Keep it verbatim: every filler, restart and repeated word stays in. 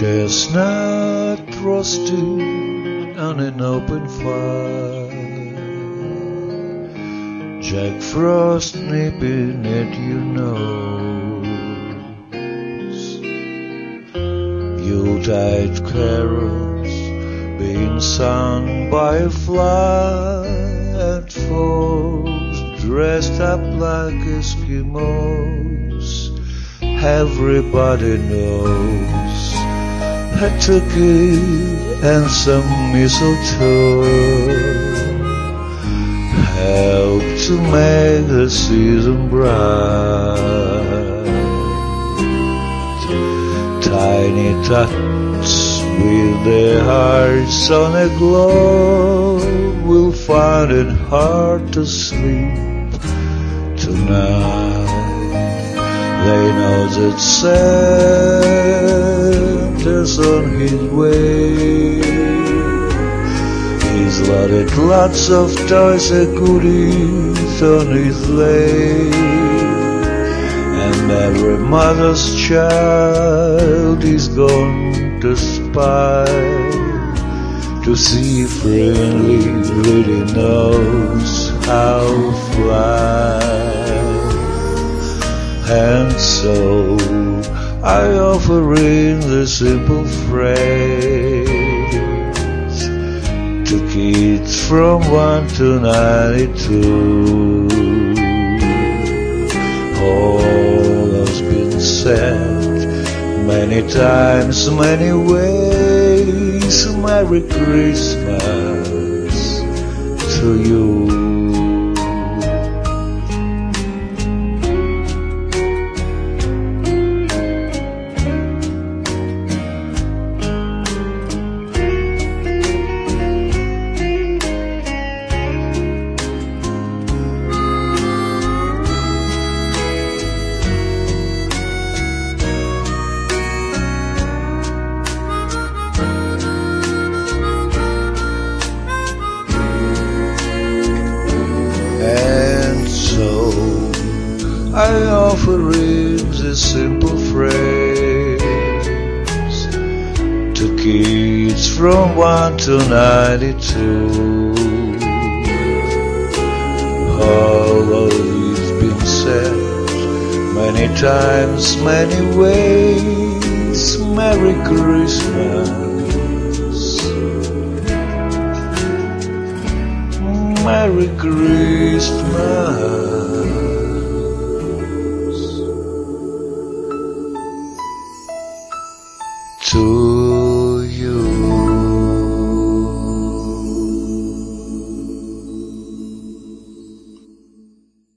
Chestnut roasting on an open fire, Jack Frost nipping at your nose, Yuletide carols being sung by a fly, and folks dressed up like Eskimos. Everybody knows a turkey and some mistletoe help to make the season bright. Tiny tots with their hearts on a glow will find it hard to sleep tonight. They know that Santa's on his way. He's loaded lots of toys and goodies on his sleigh, and every mother's child is gone to spy to see if friendly really knows how to fly. And so I offer in the simple phrase to kids from one to ninety-two. All has been said many times, many ways. Merry Christmas to you. I offer in this simple phrase to kids from one to ninety-two. Although it's been said many times, many ways, Merry Christmas, Merry Christmas to